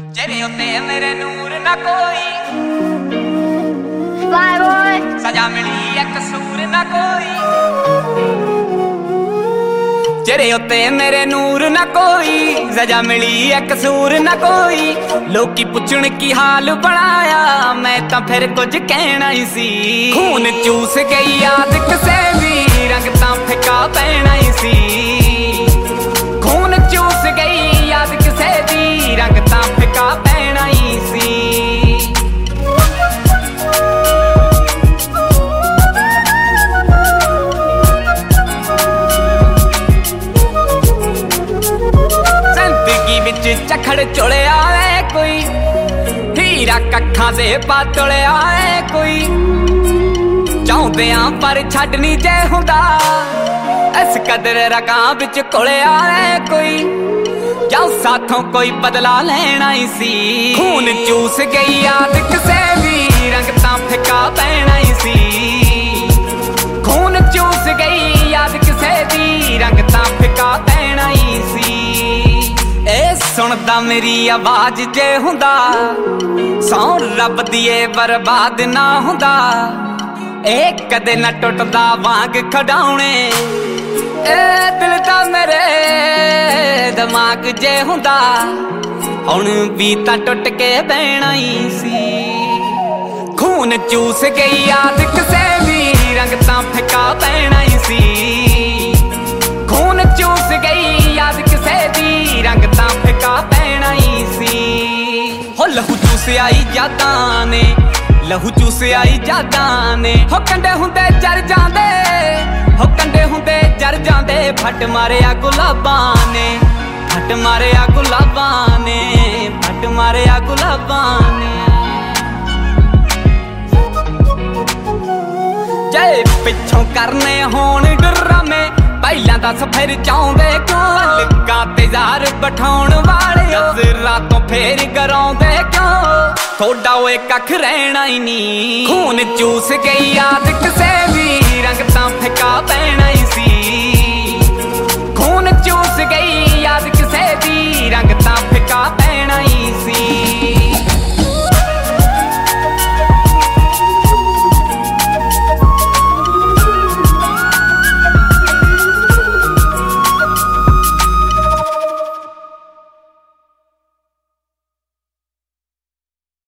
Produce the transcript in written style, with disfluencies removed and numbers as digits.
तेरे उत्ते मेरे नूर ना कोई Fly boy, सजा मिली है कसूर ना कोई तेरे उत्ते मेरे नूर ना कोई सजा मिली है कसूर ना कोई लोकी पुछण की हाल बनाया मैं तां फिर कुछ कहना ही सी खून चूस गई याद किसे भी रंग तां फिका पैना ही सी खून चूस गई याद किसे दी रंग तां फिका पैना ही सी चखड़ चुलिया है कोई हीरा कखा से पातलिया है कोई चाहदियां पर छड्डनी जे हुंदा इस कदर रकां विच घुलिया है कोई जाओ साथों कोई बदला लेना ही सी खून चूस गई याद किसे भी रंग तां फिका पैना ही सी खून चूस गई याद किसे दी रंग तां फिका पैना ही सी सुनदा मेरी आवाज जे हुंदा सौ रब दिए बर्बाद ना हुंदा ए कदे ना टुटदा वांग खड़ाउणे ए दिल दा मेरे दिमाग जे हुंदा हुण भी तां टुट के बहना ही सी खून चूस गई याद किसे भी रंग तां फिका पैना ही सी खून चूस गई याद किसे दी रंग तां फिका पैना ही सी हो लहू चूस आई यादां ने लहू चूस आई यादां ने हो कंडे हुंदे जर जांदे हो कंडे हुंदे जर जांदे फट मारिया गुलाबां ने फट मारिया गुलाबां ने फट मारिया गुलाबां ने जे पिछों करने होण डरामे ਪਹਿਲਾਂ ਦੱਸ ਫਿਰ ਚਾਹੁੰਦੇ ਕਿਉਂ ਲੱਗਾ ਤੇ ਜ਼ਾਰ ਬਿਠਾਉਣ ਵਾਲੇ ਨਜ਼ਰਾਂ ਤੋਂ ਫੇਰ ਕਰਾਉਂਦੇ ਕਿਉਂ ਥੋੜਾ ਓਏ ਕੱਖ ਰਹਿਣਾ ਹੀ ਨਹੀਂ ਖੂਨ ਚੂਸ ਗਈ ਯਾਦ ਕਿਸੇ ਵੀ